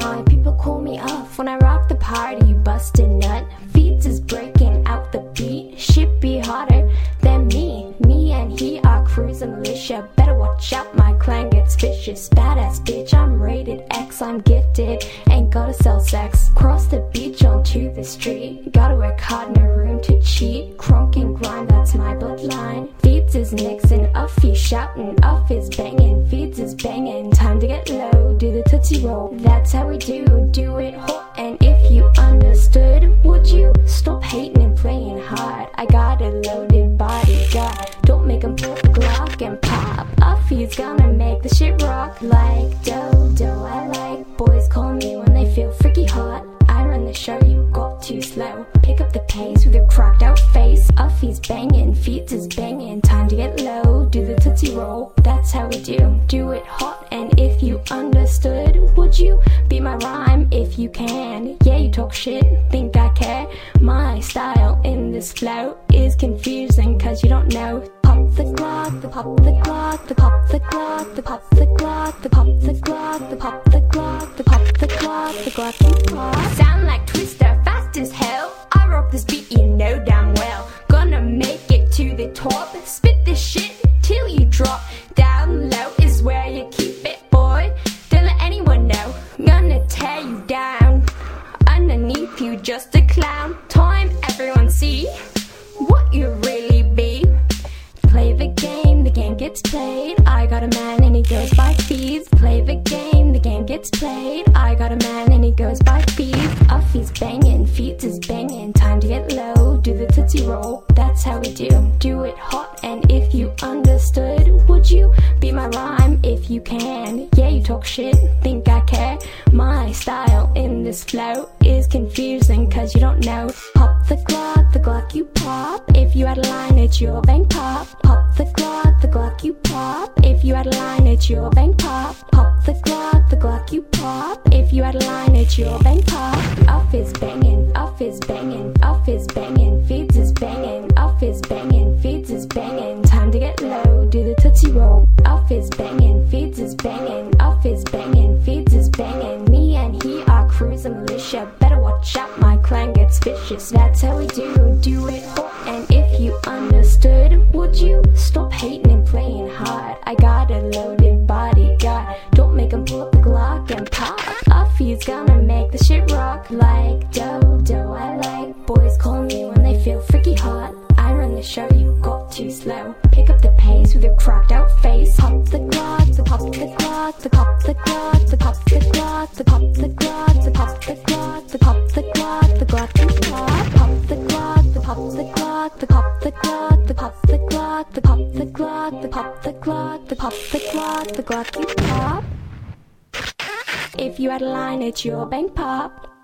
My people call me off when I rock the party, bust a nut. Feeds is breaking out the beat. Shit be harder than me. Me and he are cruising militia. Better watch out, my clan gets vicious. Badass bitch, I'm rated X, I'm gifted. Ain't gotta sell sex. Cross the beach onto the street. Gotta work hard, no room to cheat. Crunk and grind, that's my bloodline. Feeds is mixing, off he's shouting, off is banging. Feeds is banging, time to get low, do the tootsie roll. That's how we do it hot. And if you understood, would you stop hating and playing hard? I got a loaded bodyguard. Don't make him pull the Glock and pop. Off he's gonna make the shit rock like dodo. I like boys call me when they feel freaky hot. I run the show, you got too slow. Pick up the pace with your cracked out face. Off he's banging, feet is banging. Time to get low, do the tootsie roll. That's how we do it hot. And if you understood, would you be my rhyme if you can? Yeah, you talk shit, think I care. My style in this flow is confusing cause you don't know. Pop the Glock, the pop the Glock, the pop the Glock, the pop the Glock, the pop the Glock, the pop the Glock, the pop the Glock, the Glock you pop. Sound like Twister, fast as hell. I rock this beat, you know damn well. Gonna make it to the top. Spit this shit till you drop. Down low is where you keep it, boy. Don't let anyone know. Gonna tear you down. Underneath you just a clown. Time everyone see what you really be. Play the game gets played. I got a man and he goes by fees. Play the game gets played. I got a man and he goes by fees. Off he's banging, feet is banging. Time to get low, do the tootsie roll. That's how we do it hot. And if you understood, would you be my rhyme if you can? Yeah, you talk shit, think I care. My style in this flow is confusing cause you don't know. Pop the Glock you pop. If you had a line, it's your bang pop. Pop the Glock you pop. If you had a line, it's your bang pop. Pop the Glock you pop. If you had a line, it's your bang pop. Off is banging, off is banging, off is banging, feeds is banging, off is banging, feeds is banging. Time to get low, do the tootsie roll. Off is banging, feeds is banging, off is banging, feeds is banging. Me and he are cruising militia. Better watch out, my clan gets vicious. That's how we do it hot. And if you understood, would you stop hating and playing hard? I got a loaded bodyguard. Don't make him pull up the Glock and pop. Off he's gonna make the shit rock like dodo. I like boys call me when they feel freaky hot. I run the show, you got too slow. Pick up the pace with your cracked out face. Pop the Glock, the pop the Glock, the pop the Glock, the pop the Glock, the pop the Glock, the pop the Glock, the pop the Glock, the Glock you pop. Pop the Glock, the pop the Glock, the pop the Glock, the pop the Glock, the pop the Glock, the pop the Glock, the pop the Glock, the Glock you pop. If you had a line, it's your bang pop.